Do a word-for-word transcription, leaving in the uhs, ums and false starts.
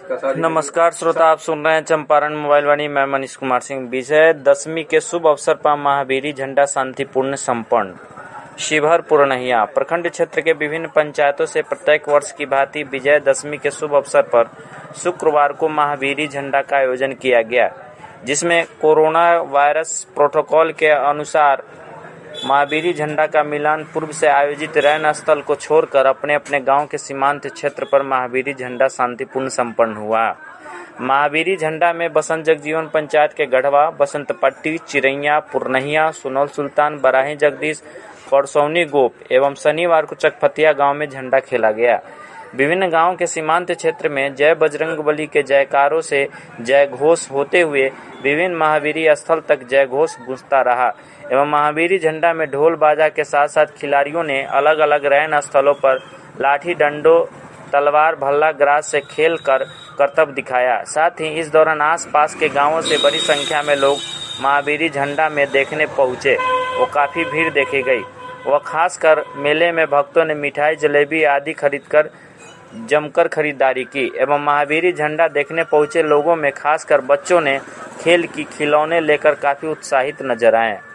नमस्कार श्रोता, आप सुन रहे हैं चंपारण मोबाइल वाणी। मैं मनीष कुमार सिंह। विजय दशमी के शुभ अवसर पर महावीरी झंडा शांतिपूर्ण संपन्न। शिवहर पुरनहिया प्रखंड क्षेत्र के विभिन्न पंचायतों से प्रत्येक वर्ष की भांति विजय दशमी के शुभ अवसर पर शुक्रवार को महावीरी झंडा का आयोजन किया गया, जिसमें कोरोना वायरस प्रोटोकॉल के अनुसार महावीरी झंडा का मिलान पूर्व से आयोजित रैन स्थल को छोड़कर अपने अपने गांव के सीमांत क्षेत्र पर महावीरी झंडा शांतिपूर्ण संपन्न हुआ। महावीरी झंडा में बसंत जगजीवन पंचायत के गढ़वा, बसंतपट्टी, चिरैया, पुरनहिया, सुनौल सुल्तान, बराही जगदीश, परसौनी गोप एवं शनिवार को चकफतिया गांव में झंडा खेला गया। विभिन्न गांवों के सीमांत क्षेत्र में जय बजरंगबली के जयकारों से जय घोष होते हुए विभिन्न महावीरी स्थल तक जय घोष गूंजता रहा एवं महावीरी झंडा में ढोल बाजा के साथ साथ खिलाड़ियों ने अलग अलग रैन स्थलों पर लाठी डंडों, तलवार भल्ला ग्रास से खेल कर करतब दिखाया। साथ ही इस दौरान आसपास के गांवों से बड़ी संख्या में लोग महावीरी झंडा में देखने पहुंचे। वो काफी भीड़ देखी गई। वह खासकर मेले में भक्तों ने मिठाई, जलेबी आदि खरीदकर जमकर खरीदारी की एवं महावीरी झंडा देखने पहुंचे लोगों में खासकर बच्चों ने खेल की खिलौने लेकर काफी उत्साहित नजर आए।